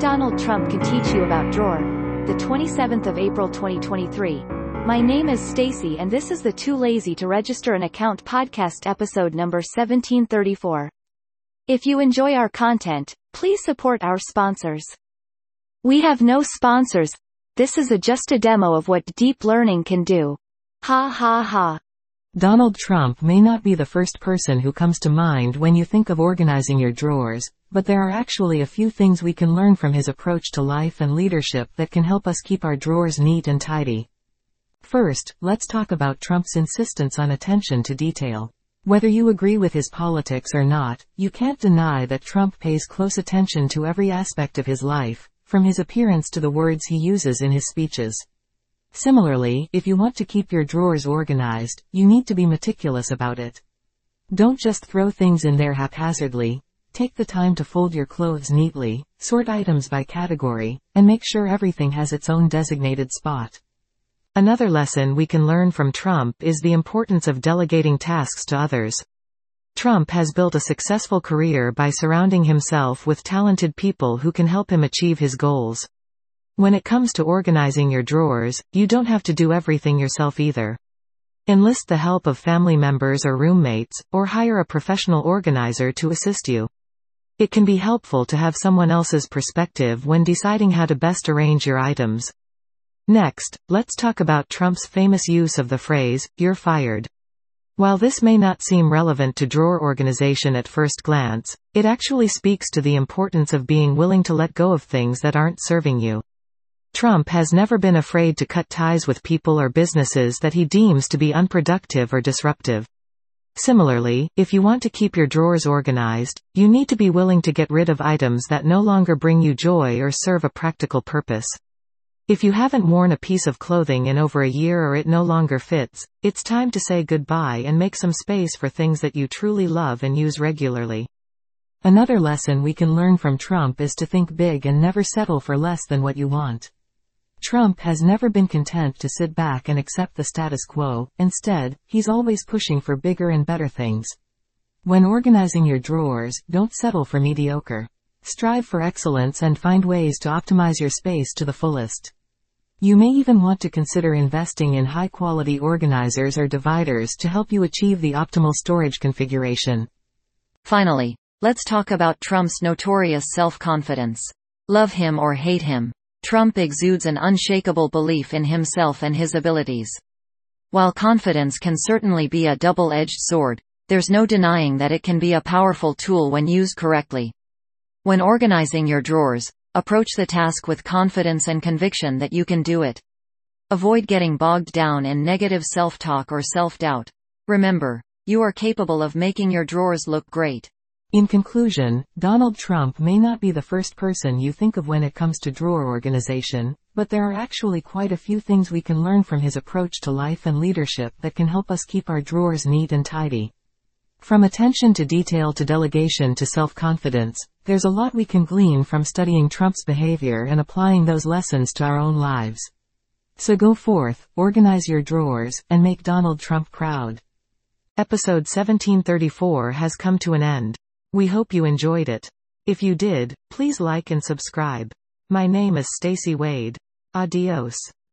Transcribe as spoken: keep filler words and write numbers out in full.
Donald Trump can teach you about drawer. The twenty-seventh of April twenty twenty-three. My name is Stacy and this is the Too Lazy to Register an Account podcast episode number seventeen thirty-four. If you enjoy our content, please support our sponsors. We have no sponsors. This is a just a demo of what deep learning can do. Ha ha ha. Donald Trump may not be the first person who comes to mind when you think of organizing your drawers, but there are actually a few things we can learn from his approach to life and leadership that can help us keep our drawers neat and tidy. First, let's talk about Trump's insistence on attention to detail. Whether you agree with his politics or not, you can't deny that Trump pays close attention to every aspect of his life, from his appearance to the words he uses in his speeches. Similarly, if you want to keep your drawers organized, you need to be meticulous about it. Don't just throw things in there haphazardly. Take the time to fold your clothes neatly, sort items by category, and make sure everything has its own designated spot. Another lesson we can learn from Trump is the importance of delegating tasks to others. Trump has built a successful career by surrounding himself with talented people who can help him achieve his goals. When it comes to organizing your drawers, you don't have to do everything yourself either. Enlist the help of family members or roommates, or hire a professional organizer to assist you. It can be helpful to have someone else's perspective when deciding how to best arrange your items. Next, let's talk about Trump's famous use of the phrase, "You're fired." While this may not seem relevant to drawer organization at first glance, it actually speaks to the importance of being willing to let go of things that aren't serving you. Trump has never been afraid to cut ties with people or businesses that he deems to be unproductive or disruptive. Similarly, if you want to keep your drawers organized, you need to be willing to get rid of items that no longer bring you joy or serve a practical purpose. If you haven't worn a piece of clothing in over a year or it no longer fits, it's time to say goodbye and make some space for things that you truly love and use regularly. Another lesson we can learn from Trump is to think big and never settle for less than what you want. Trump has never been content to sit back and accept the status quo. Instead, he's always pushing for bigger and better things. When organizing your drawers, don't settle for mediocre. Strive for excellence and find ways to optimize your space to the fullest. You may even want to consider investing in high-quality organizers or dividers to help you achieve the optimal storage configuration. Finally, let's talk about Trump's notorious self-confidence. Love him or hate him, Trump exudes an unshakable belief in himself and his abilities. While confidence can certainly be a double-edged sword, there's no denying that it can be a powerful tool when used correctly. When organizing your drawers, approach the task with confidence and conviction that you can do it. Avoid getting bogged down in negative self-talk or self-doubt. Remember, you are capable of making your drawers look great. In conclusion, Donald Trump may not be the first person you think of when it comes to drawer organization, but there are actually quite a few things we can learn from his approach to life and leadership that can help us keep our drawers neat and tidy. From attention to detail to delegation to self-confidence, there's a lot we can glean from studying Trump's behavior and applying those lessons to our own lives. So go forth, organize your drawers, and make Donald Trump proud. Episode seventeen thirty-four has come to an end. We hope you enjoyed it. If you did, please like and subscribe. My name is Stacy Wade. Adios.